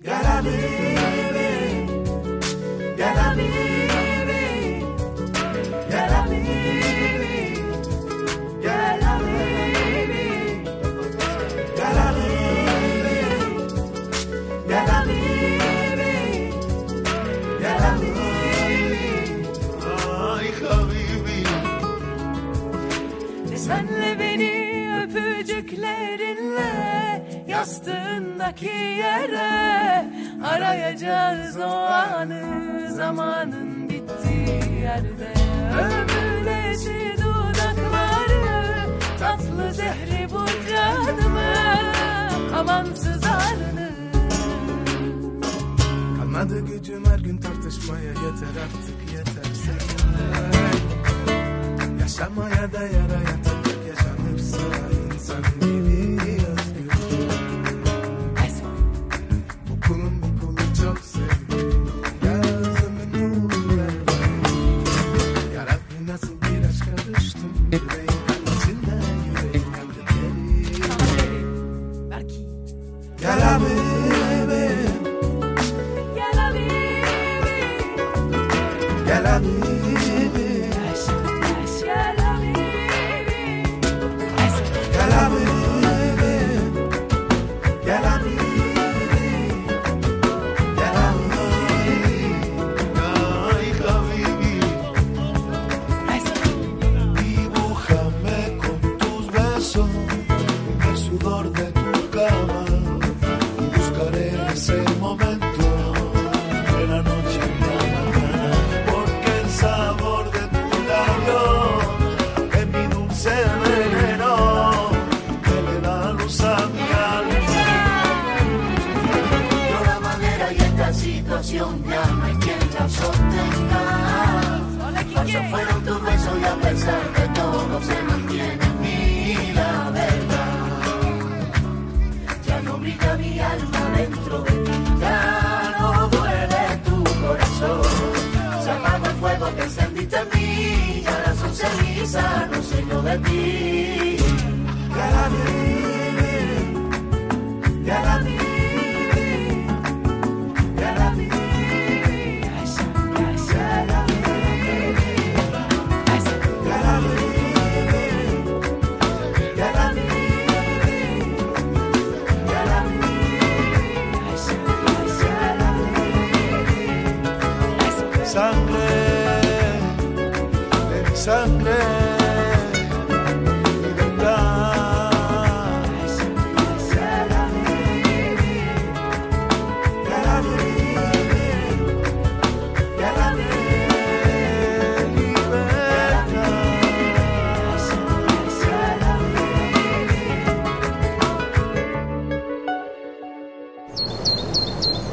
ya la viví, ya la viví, ya la viví, ya la viví, ya la viví, ya la viví, ya la viví. Ay habibi, senle beni öpücüklerinle yastığındaki yere arayacağız o anı, zamanın bittiği yerde. Ömürleşi dudakları, tatlı zehri bu canımı, amansız ağrını. Kalmadı gücüm her gün tartışmaya, yeter artık yeter seninle. Yaşamaya da yaraya tek yaşanırsa insan gibi özgür. Bu kulun çok seviyorum, gözümün nuru ver bana. Yarabbim nasıl bir aşka düştüm, yüreğim kan içinde, yüreğim yandı deli. Belki. Gel Habibim, gel Habibim, gel Habibim. Ya no hay quien la sostenga. Falsos fueron tus besos y a pesar de todo se mantiene en mí la verdad. Ya no brilla mi alma dentro de ti, ya no duele tu corazón. Se apagó el fuego que encendiste en mí, ya ahora son cenizas, no sé yo de ti. Ya la viví, ya la viví. Sangre, libertad. Ya la viví, ya la viví, ya la viví, libertad. Ya la viví.